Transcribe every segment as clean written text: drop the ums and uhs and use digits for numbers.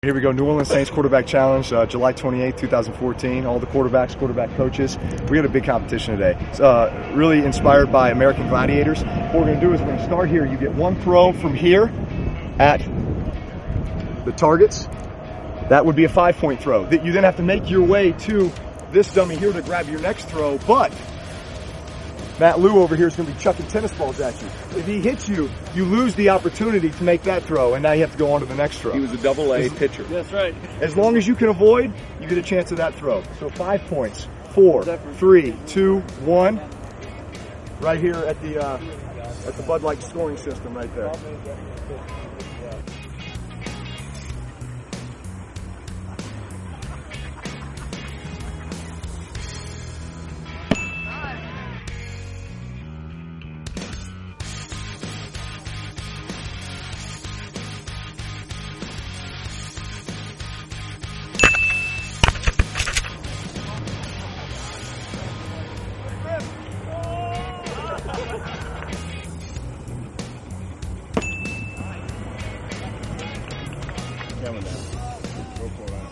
Here we go, New Orleans Saints Quarterback Challenge, July 28, 2014. All the quarterbacks, quarterback coaches. We got a big competition today. It's really inspired by American Gladiators. What we're going to do is we're going to start here. You get one throw from here at the targets. That would be a 5-point throw. You then have to make your way to this dummy here to grab your next throw, but Matt Lou over here is going to be chucking tennis balls at you. If he hits you, you lose the opportunity to make that throw, and now you have to go on to the next throw. He was a double-A pitcher. That's right. As long as you can avoid, you get a chance of that throw. So 5 points. 4, 3, 2, 1. Right here at the Bud Light scoring system right there. Coming down. Go for it.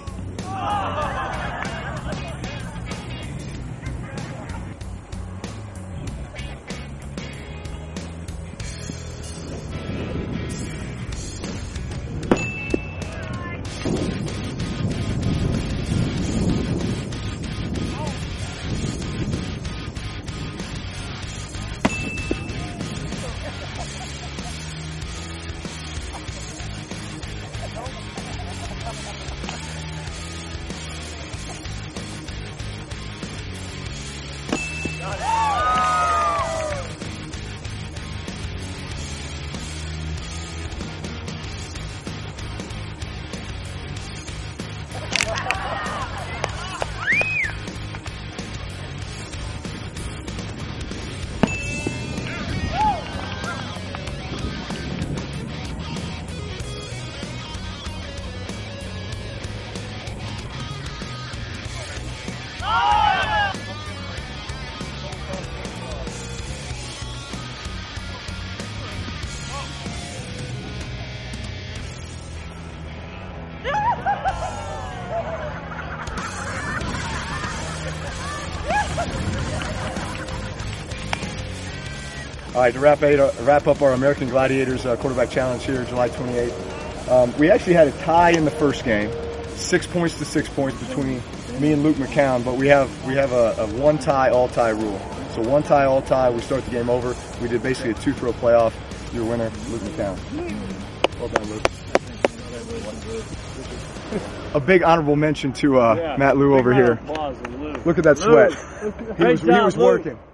All right, to wrap up our American Gladiators Quarterback Challenge here, July 28th. We actually had a tie in the first game, 6 points to 6 points between me and Luke McCown, but we have a one tie, all tie rule. So one tie, all tie, we start the game over. We did basically a 2-throw playoff. Your winner, Luke McCown. Well done, Luke. A big honorable mention to Matt Lou over here. Applause, Lou. Look at that sweat. He was working.